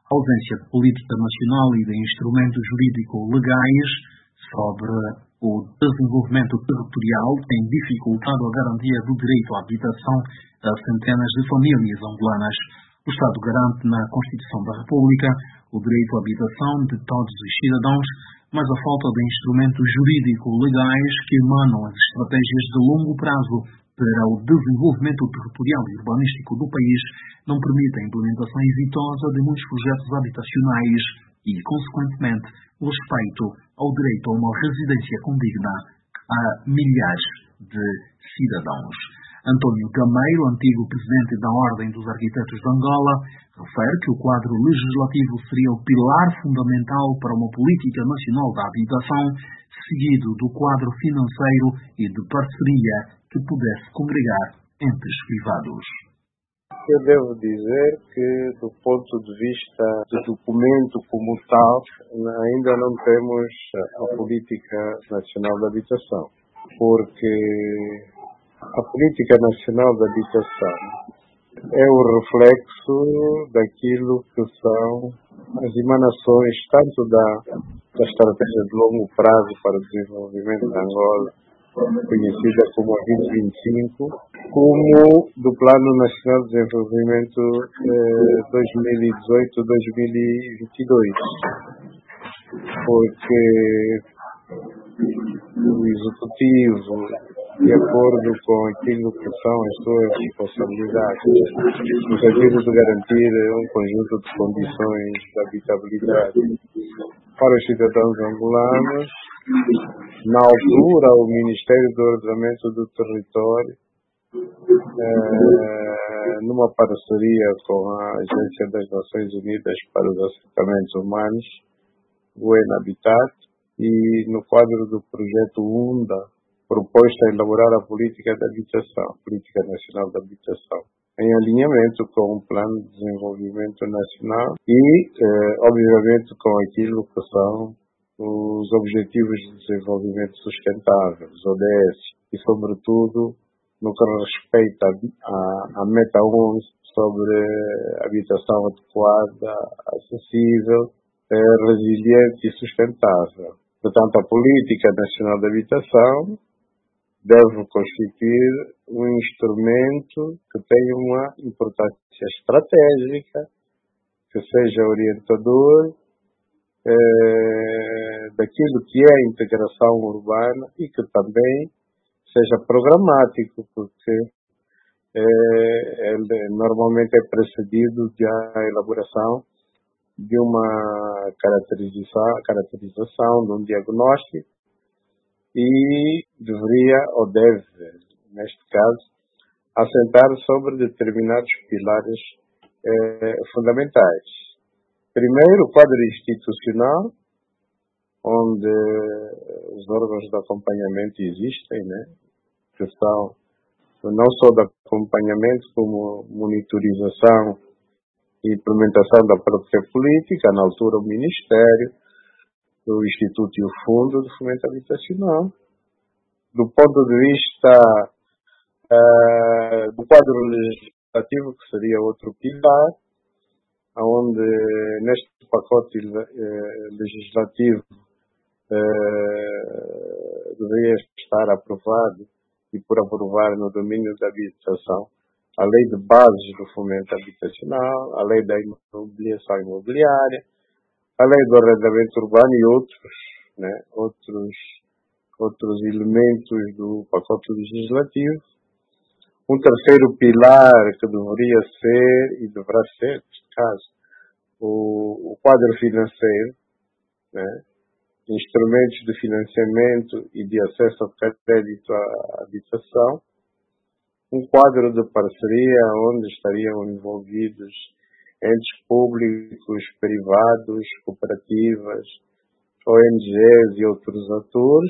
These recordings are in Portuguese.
ausência de política nacional e de instrumentos jurídico-legais sobre o desenvolvimento territorial tem dificultado a garantia do direito à habitação a centenas de famílias angolanas. O Estado garante na Constituição da República o direito à habitação de todos os cidadãos, mas a falta de instrumentos jurídico-legais que emanam as estratégias de longo prazo para o desenvolvimento territorial e urbanístico do país não permite a implementação exitosa de muitos projetos habitacionais e, consequentemente, o respeito ao direito a uma residência condigna a milhares de cidadãos. António Gameiro, antigo presidente da Ordem dos Arquitetos de Angola, refere que o quadro legislativo seria o pilar fundamental para uma política nacional da habitação, seguido do quadro financeiro e de parceria que pudesse congregar entes privados. Eu devo dizer que, do ponto de vista do documento como tal, ainda não temos a Política Nacional de Habitação, porque a Política Nacional de Habitação é o reflexo daquilo que são as emanações tanto da Estratégia de Longo Prazo para o Desenvolvimento da Angola, conhecida como a 2025, como do Plano Nacional de Desenvolvimento 2018-2022. Porque o Executivo, de acordo com aquilo que são as suas responsabilidades, no sentido de garantir um conjunto de condições de habitabilidade para os cidadãos angolanos, na altura, o Ministério do Ordenamento do Território, numa parceria com a Agência das Nações Unidas para os Assentamentos Humanos, UN Habitat, e no quadro do projeto UNDA, proposto a elaborar a Política de Habitação, Política Nacional de Habitação, em alinhamento com o Plano de Desenvolvimento Nacional e, obviamente, com aquilo que são os Objetivos de Desenvolvimento Sustentável, os ODS, e, sobretudo, no que respeita à Meta 11 sobre habitação adequada, acessível, resiliente e sustentável. Portanto, a Política Nacional de Habitação deve constituir um instrumento que tenha uma importância estratégica, que seja orientador daquilo que é a integração urbana e que também seja programático, porque ele normalmente é precedido da elaboração de uma caracterização, de um diagnóstico, e deveria, ou deve, neste caso, assentar sobre determinados pilares fundamentais. Primeiro, o quadro institucional, onde os órgãos de acompanhamento existem, né? Que são não só de acompanhamento, como monitorização e implementação da própria política, na altura o Ministério, o Instituto e o Fundo de Fomento Habitacional. Do ponto de vista do quadro legislativo, que seria outro pilar, onde neste pacote legislativo deveria estar aprovado e por aprovar no domínio da habitação a lei de bases do fomento habitacional, a lei da imobiliação imobiliária, a lei do arrendamento urbano e outros, né, outros elementos do pacote legislativo. Um terceiro pilar que deveria ser e deverá ser, neste caso, o quadro financeiro, né, instrumentos de financiamento e de acesso ao crédito à habitação, um quadro de parceria onde estariam envolvidos entes públicos, privados, cooperativas, ONGs e outros atores.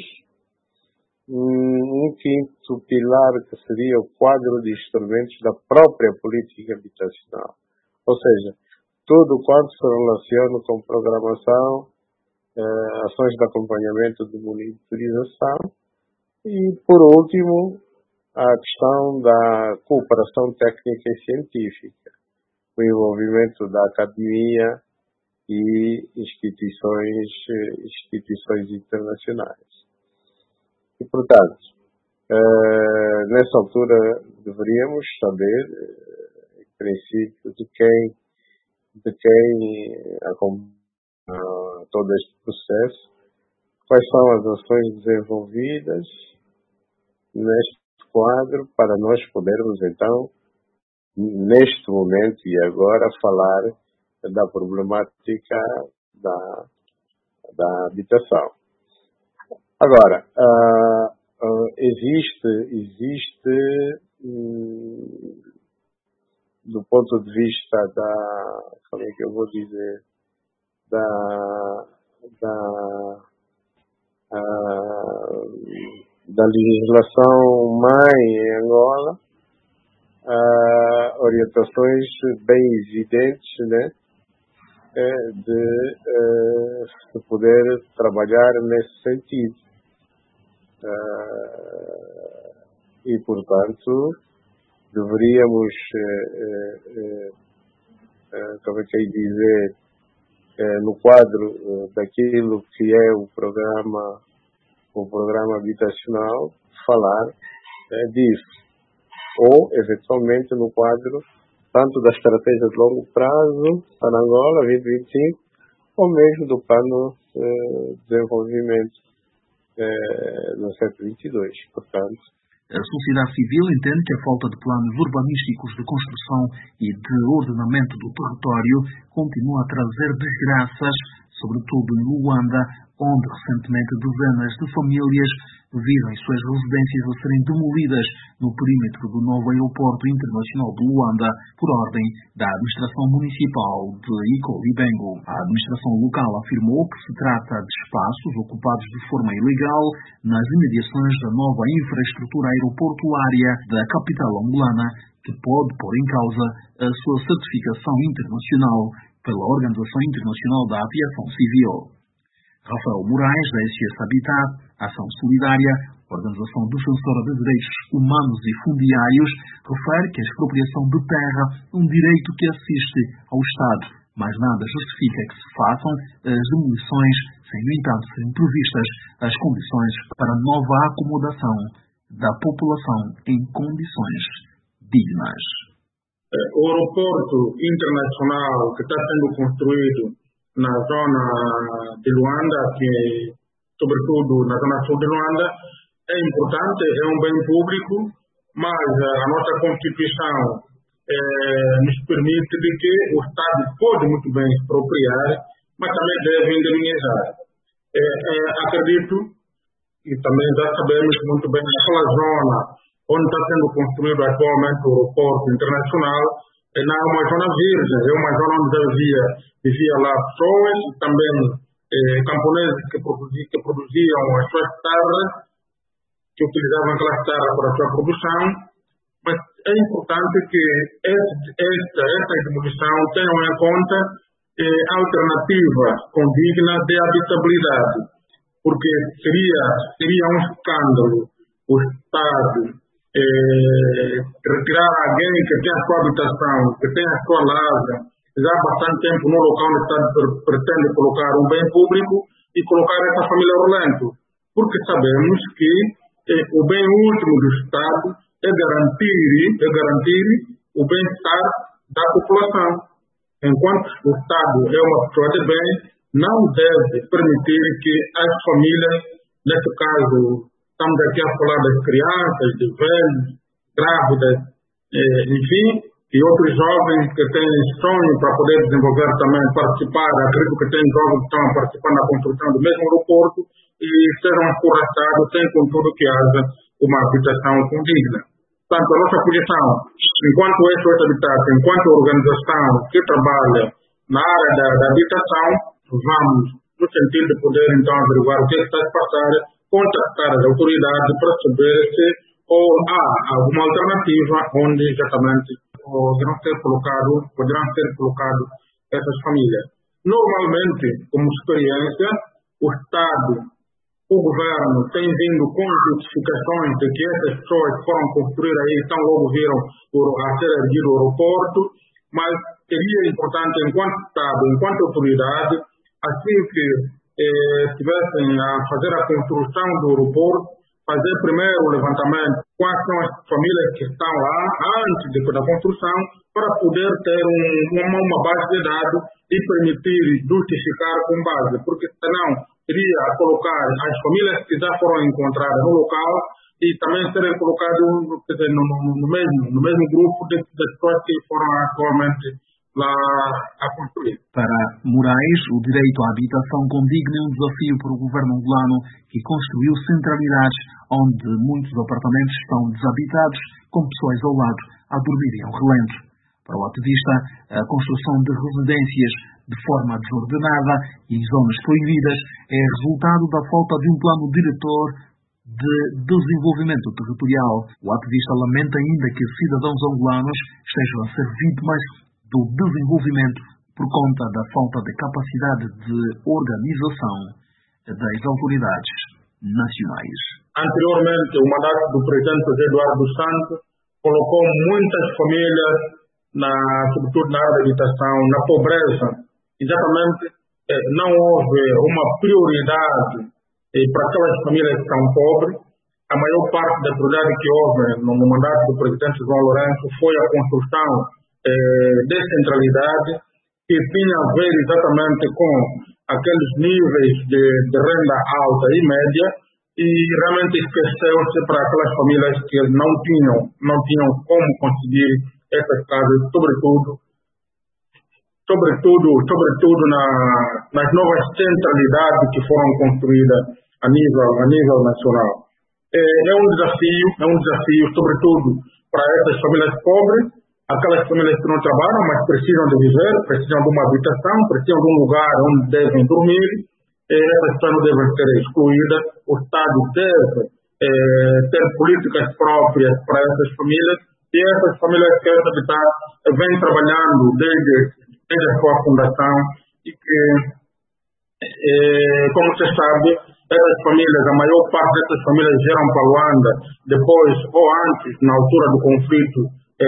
Um quinto pilar que seria o quadro de instrumentos da própria política habitacional. Ou seja, tudo quanto se relaciona com programação, ações de acompanhamento de monitorização e, por último, a questão da cooperação técnica e científica, o envolvimento da academia e instituições internacionais. E, portanto, nessa altura deveríamos saber, em princípio, de quem acompanha todo este processo, quais são as ações desenvolvidas neste quadro, para nós podermos, então, neste momento e agora, falar da problemática da habitação. Agora, existe do ponto de vista como é que eu vou dizer, da legislação mãe em Angola, orientações bem evidentes, né, de poder trabalhar nesse sentido. E, portanto, deveríamos, como é que é dizer, no quadro daquilo que é o programa habitacional, falar disso. Ou, eventualmente, no quadro tanto da estratégia de longo prazo para Angola 2025, ou mesmo do plano de desenvolvimento no século 22. Portanto, a sociedade civil entende que a falta de planos urbanísticos de construção e de ordenamento do território continua a trazer desgraças, sobretudo em Luanda, onde recentemente dezenas de famílias viram suas residências a serem demolidas no perímetro do novo aeroporto internacional de Luanda por ordem da administração municipal de Icolibengo. A administração local afirmou que se trata de espaços ocupados de forma ilegal nas imediações da nova infraestrutura aeroportuária da capital angolana, que pode pôr em causa a sua certificação internacional pela Organização Internacional da Aviação Civil. Rafael Moraes, da SGS Habitat, Ação Solidária, Organização Defensora de Direitos Humanos e Fundiários, refere que a expropriação de terra é um direito que assiste ao Estado, mas nada justifica que se façam as demolições, sem, no entanto, serem previstas as condições para nova acomodação da população em condições dignas. O aeroporto internacional que está sendo construído na zona de Luanda, que sobretudo na zona sul de Luanda, é importante, é um bem público, mas a nossa Constituição nos permite de que o Estado pode muito bem expropriar, mas também deve indemnizar. Acredito, e também já sabemos muito bem, naquela zona onde está sendo construído atualmente o aeroporto internacional, é uma zona virgem, é uma zona onde vivia lá pessoas, também camponeses que produziam as suas terras, que utilizavam aquelas terras para a sua produção, mas é importante que esta demolição tenham em conta alternativas condignas de habitabilidade, porque seria um escândalo o Estado retirar alguém que tem a sua habitação, que tem a sua lavra, já há bastante tempo no local onde o Estado pretende colocar um bem público e colocar essa família rolante, porque sabemos que o bem último do Estado é garantir o bem-estar da população. Enquanto o Estado é uma pessoa de bem, não deve permitir que as famílias, neste caso, estamos aqui a falar das crianças, de velhos, grávidas, enfim, e outros jovens que têm sonho para poder desenvolver também, participar, acredito que tem jovens que estão a participar na construção do mesmo aeroporto e sejam escorraçados sem, contudo, que haja uma habitação condigna. Portanto, a nossa posição, enquanto SOS Habitat, enquanto organização que trabalha na área da habitação, vamos no sentido de poder, então, averiguar o que está a passar, contactar as autoridades para saber se há alguma alternativa onde exatamente poderão ser colocadas essas famílias. Normalmente, como experiência, o Estado, o governo tem vindo com justificações de que essas pessoas foram construir aí, então logo viram a ser erguido o aeroporto, mas seria importante, enquanto Estado, enquanto autoridade, assim que estivessem a fazer a construção do aeroporto, fazer primeiro o levantamento quais são as famílias que estão lá antes da construção, para poder ter uma base de dados e permitir justificar com base, porque senão iria colocar as famílias que já foram encontradas no local e também serem colocadas no mesmo grupo de pessoas que foram atualmente lá a construir. Para Moraes, o direito à habitação condigna é um desafio para o governo angolano, que construiu centralidades onde muitos apartamentos estão desabitados, com pessoas ao lado a dormirem ao relento. Para o ativista, a construção de residências de forma desordenada e em zonas proibidas é resultado da falta de um plano diretor de desenvolvimento territorial. O ativista lamenta ainda que cidadãos angolanos estejam a ser vítimas do desenvolvimento por conta da falta de capacidade de organização das autoridades nacionais. Anteriormente, o mandato do presidente José Eduardo dos Santos colocou muitas famílias, sobretudo na área da habitação, na pobreza. Exatamente, não houve uma prioridade para aquelas famílias que estão pobres. A maior parte da prioridade que houve no mandato do presidente João Lourenço foi a construção de centralidade, que tinha a ver exatamente com aqueles níveis de renda alta e média, e realmente esqueceu-se para aquelas famílias que não tinham como conseguir essas casas, sobretudo nas novas centralidades que foram construídas a nível nacional. É um desafio sobretudo para essas famílias pobres, aquelas famílias que não trabalham, mas precisam de viver, precisam de uma habitação, precisam de um lugar onde devem dormir. Essas pessoas não devem ser excluídas. O Estado deve ter políticas próprias para essas famílias, e essas famílias que querem habitar vêm trabalhando desde a sua fundação, e que, como você sabe, essas famílias, a maior parte dessas famílias vieram para Luanda depois ou antes, na altura do conflito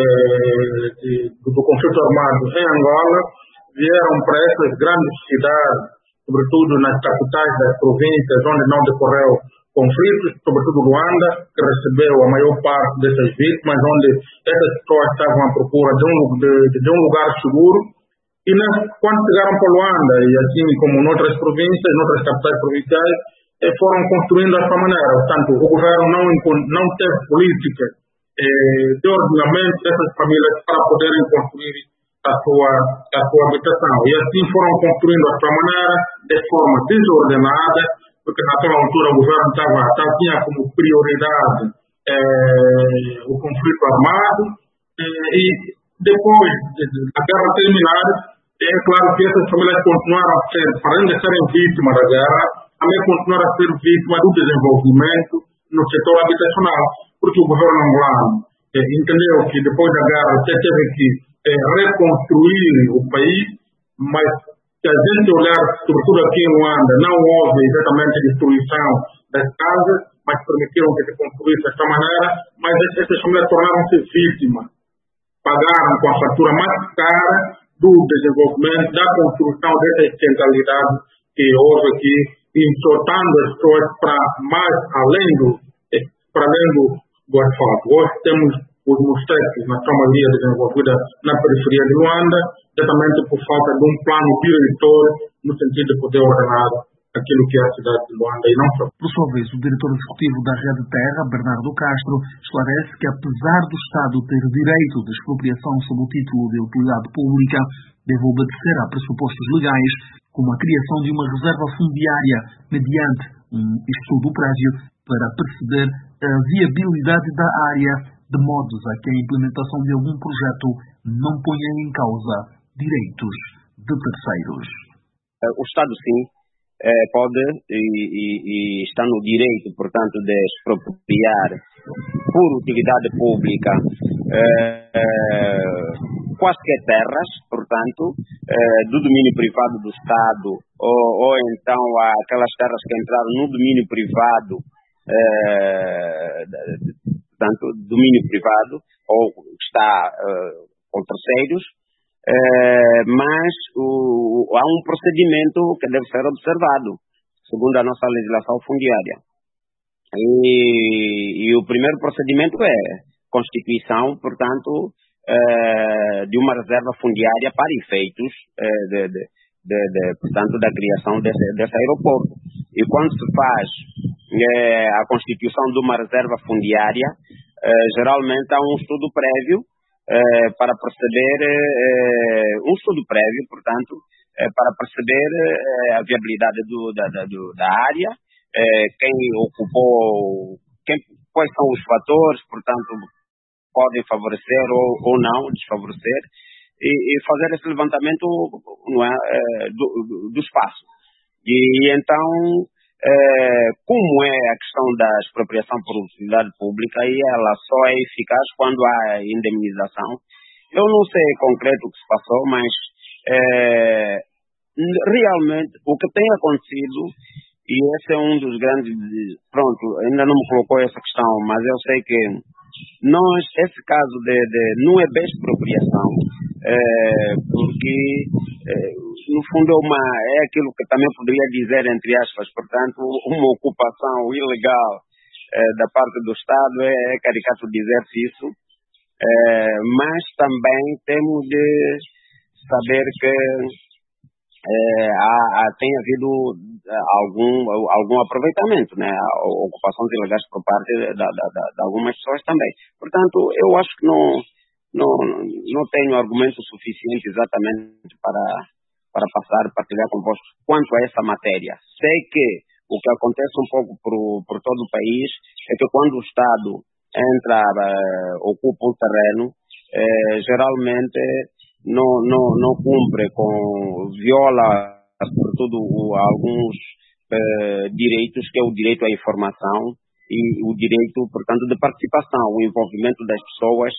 armado em Angola, vieram para essas grandes cidades, sobretudo nas capitais das províncias onde não decorreu conflitos, sobretudo Luanda, que recebeu a maior parte dessas vítimas, onde essas pessoas estavam à procura de um lugar seguro. E quando chegaram para Luanda, e assim como noutras províncias, noutras capitais provinciais, foram construindo dessa maneira. Portanto, o governo não teve política de ordenamento dessas famílias para poderem construir a sua habitação. E assim foram construindo a sua maneira, de forma desordenada, porque naquela altura o governo tinha como prioridade o conflito armado, e depois da guerra terminar, é claro que essas famílias continuaram a ser, além de serem vítimas da guerra, também continuaram a ser vítimas do desenvolvimento no setor habitacional, porque o governo angolano entendeu que depois da guerra teve que reconstruir o país, mas se a gente olhar, sobretudo aqui em Luanda, não houve exatamente destruição das casas, mas permitiram que se construísse desta maneira, mas essas famílias tornaram-se vítimas, pagaram com a fatura mais cara do desenvolvimento, da construção dessas centralidades que houve aqui, insoltando as pessoas para além do asfalto. Hoje temos os mosteiros, na sua maioria desenvolvida na periferia de Luanda, exatamente por falta de um plano diretor no sentido de poder ordenar aquilo que é a cidade de Luanda e não só. Por sua vez, o diretor executivo da Rede Terra, Bernardo Castro, esclarece que apesar do Estado ter direito de expropriação sob o título de utilidade pública, deve obedecer a pressupostos legais, como a criação de uma reserva fundiária mediante um estudo prévio para perceber a viabilidade da área, de modos a que a implementação de algum projeto não ponha em causa direitos de terceiros. O Estado, sim, pode e está no direito, portanto, de expropriar por utilidade pública quaisquer terras, portanto, do domínio privado do Estado, ou então aquelas terras que entraram no domínio privado, portanto, domínio privado, ou está com terceiros, mas há um procedimento que deve ser observado, segundo a nossa legislação fundiária. E o primeiro procedimento é constituição, portanto, de uma reserva fundiária para efeitos portanto, da criação desse aeroporto. E quando se faz a constituição de uma reserva fundiária, geralmente há um estudo prévio para perceber, portanto, para perceber a viabilidade da área, quem ocupou, quais são os fatores, portanto, podem favorecer ou não desfavorecer, e fazer esse levantamento, não é, do espaço. E então, como é a questão da expropriação por utilidade pública, e ela só é eficaz quando há indemnização. Eu não sei em concreto o que se passou, mas realmente o que tem acontecido, e esse é um dos grandes, pronto, ainda não me colocou essa questão, mas eu sei que esse caso não é bem expropriação, porque no fundo é aquilo que também poderia dizer, entre aspas, portanto, uma ocupação ilegal da parte do Estado, é caricato dizer-se isso, mas também temos de saber que tem havido algum aproveitamento, né? Ocupações ilegais por parte de algumas pessoas também. Portanto, eu acho que não tenho argumento suficiente exatamente para partilhar convosco quanto a essa matéria. Sei que o que acontece um pouco por todo o país é que quando o Estado ocupa um terreno, geralmente não cumpre viola sobretudo alguns direitos, que é o direito à informação e o direito, portanto, de participação, o envolvimento das pessoas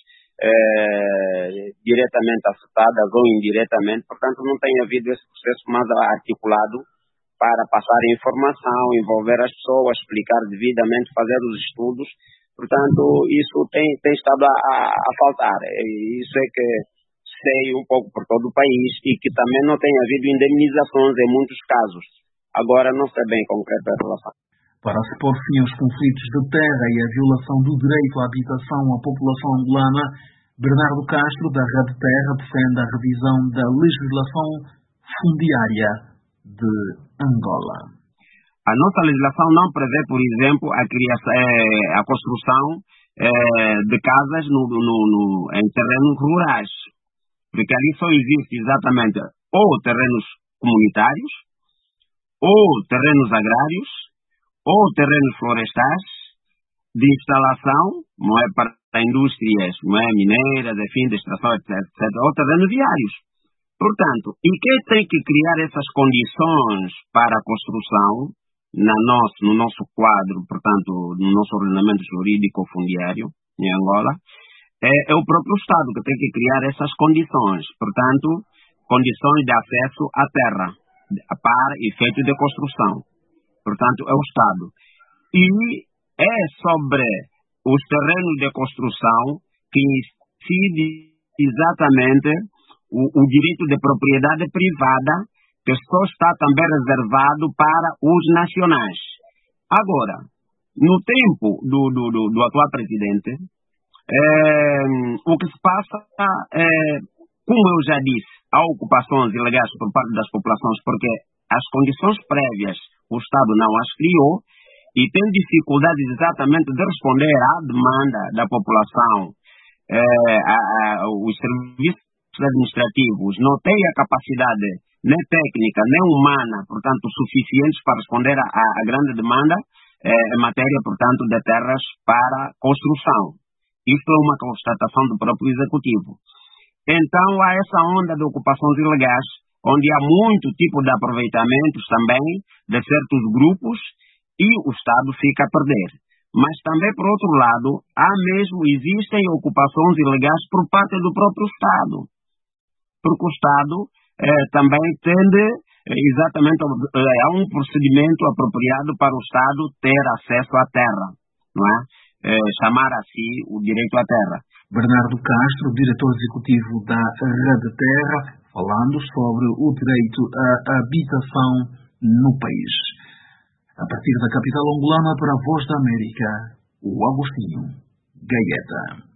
diretamente afetadas ou indiretamente. Portanto, não tem havido esse processo mais articulado para passar a informação, envolver as pessoas, explicar devidamente, fazer os estudos. Portanto, isso tem estado a faltar. Isso é que sei um pouco por todo o país, e que também não tem havido indemnizações em muitos casos. Agora não sei bem concreto a relação. Para se pôr fim aos conflitos de terra e a violação do direito à habitação à população angolana, Bernardo Castro, da Rede Terra, defende a revisão da legislação fundiária de Angola. A nossa legislação não prevê, por exemplo, a construção de casas em terrenos rurais, porque ali só existe exatamente ou terrenos comunitários, ou terrenos agrários, ou terrenos florestais de instalação, não é, para indústrias, não é, mineiras, enfim, de extração, etc., ou terrenos viários. Portanto, e quem tem que criar essas condições para a construção no nosso quadro, portanto, no nosso ordenamento jurídico fundiário em Angola, é o próprio Estado que tem que criar essas condições, portanto, condições de acesso à terra para efeito de construção. Portanto, é o Estado. E é sobre os terrenos de construção que incide exatamente o direito de propriedade privada, que só está também reservado para os nacionais. Agora, no tempo do atual presidente, o que se passa como eu já disse, há ocupações ilegais por parte das populações, porque as condições prévias o Estado não as criou e tem dificuldades exatamente de responder à demanda da população. Os serviços administrativos não têm a capacidade nem técnica, nem humana, portanto, suficientes para responder à grande demanda em matéria, portanto, de terras para construção. Isto é uma constatação do próprio Executivo. Então, há essa onda de ocupações ilegais, onde há muito tipo de aproveitamentos também de certos grupos e o Estado fica a perder. Mas também, por outro lado, existem ocupações ilegais por parte do próprio Estado. Porque o Estado também tende, exatamente, há um procedimento apropriado para o Estado ter acesso à terra, não é? Chamar assim o direito à terra. Bernardo Castro, diretor executivo da Rede Terra, falando sobre o direito à habitação no país. A partir da capital angolana para a Voz da América, o Agostinho Gaeta.